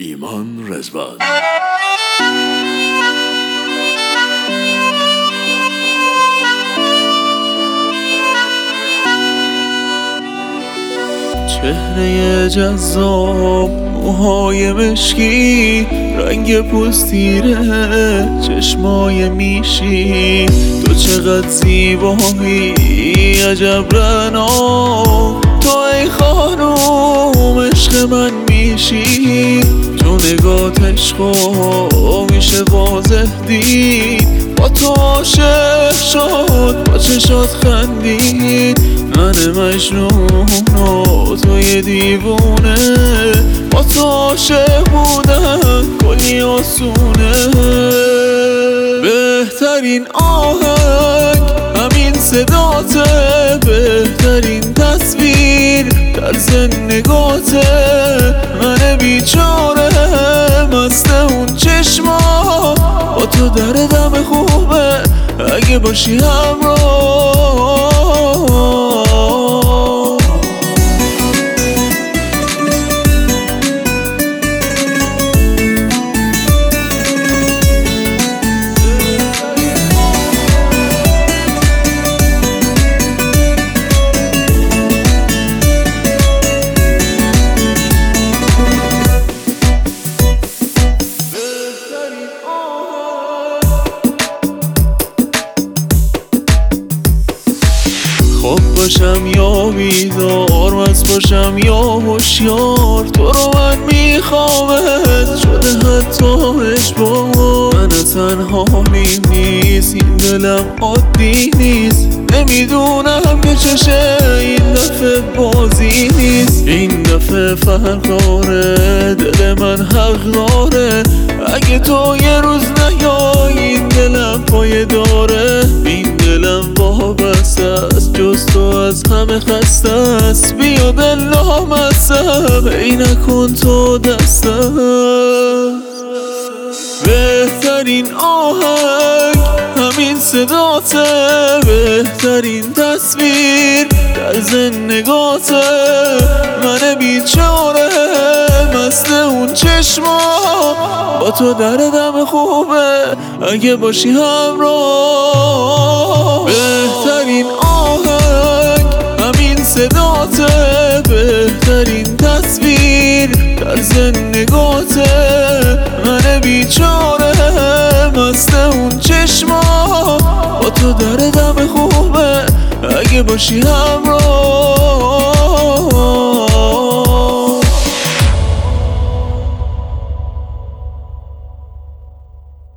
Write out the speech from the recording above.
ایمان رضوان. چهره جذاب، موهای مشکی، رنگ پوست تیره، چشمای میشی. تو چقدر زیبایی، عجب رنا. تو ای خانوم عشق من میشی. تو نگات عشقو میشه واضح دید. با تو عاشق شد، با چشات خندید. من مجنون و توی دیوونه، با تو عاشق بودن کلی آسونه. بهترین آهنگ همین صداته، بهترین تصویر در زندگاته. من بیچاره مست اون چشما، با تو دردم خوبه اگه باشی همراه. خواب باشم یا بیدار، مست باشم یا هوشیار، تو رو من میخوامت شده حتی اجبار. من تنهاییم نیست، این دلم عادی نیست. نمیدونم که چشه این دفعه بازی نیست. این دفعه فرق داره، دل من حق داره. اگه تو یه روز نیای این دلم پایه داره. این دلم وابسته است، جز تو از همه خسته است. بیا دل نامستم، ای نکن تو دستم. بهترین آهنگ همین صداته، بهترین تصویر در زندگاته. من بیچاره مست اون چشما، با تو دردم خوبه اگه باشی همراه. بهترین آهنگ همین صداته، بهترین تصویر در زندگاته. من بیچاره مست اون چشما، با تو دردم خوبه اگه باشی همراه.